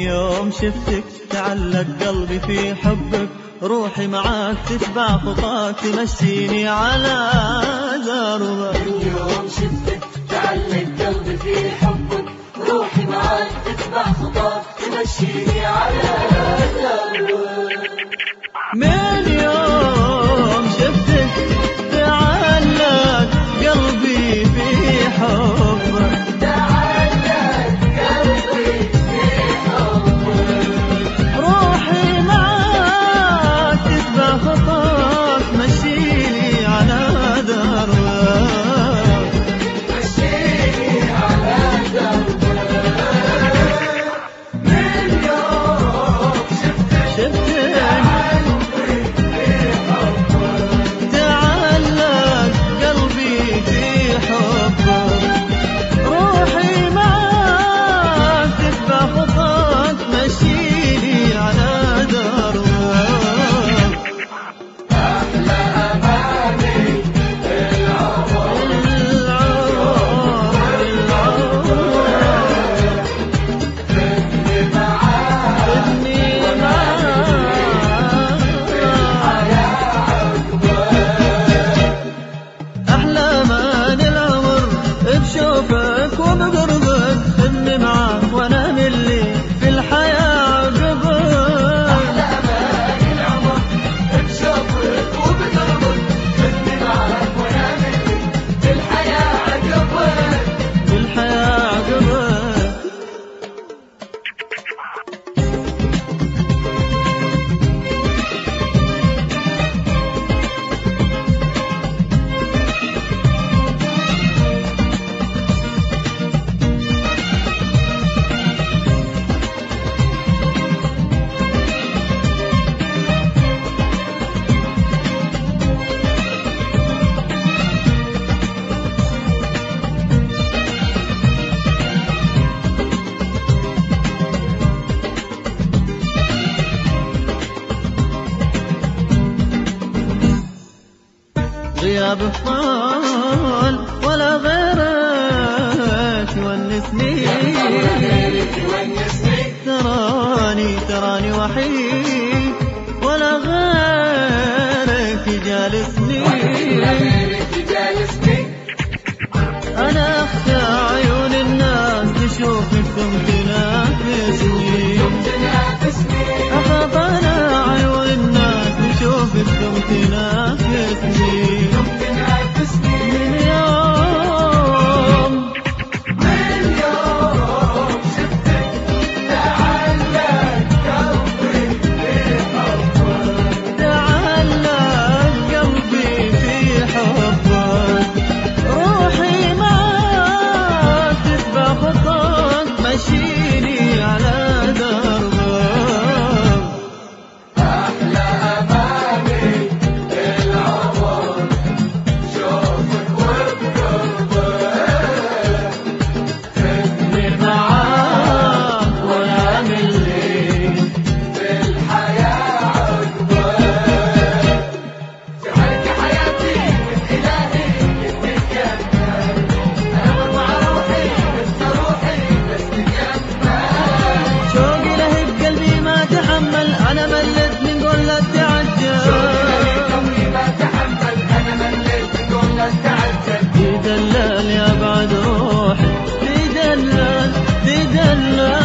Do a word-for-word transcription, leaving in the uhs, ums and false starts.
يوم شفتك تعلق قلبي في حبك، روحي معاك تتبع خطاك تمشيني على دربك. من يوم شفتك تعلق قلبي في حبك، روحي معاك تتبع خطاك تمشيني على دربك. من يوم شفتك تعلق قلبي في حبك، بشوفك وبقربك خدني معاك وانا من اللي في الحياة عقبك. أحلى أمان العمر بشوفك وبقربك خدني معاك وانا من اللي في الحياة عقبك. في الحياة عقبك. غيابك طال ولا غيرك يونسني، تراني تراني وحيد ولا غيرك يجالسني. أنا أخشى عيون الناس تشوفك ثم تنافسني، أخاف أنا عيون الناس تشوفك ثم تنافسني. أنا مليت من قول لا تعجل، أنا مليت من قول لا تعجل. تدلل يا بعد روحي تدلل تدلل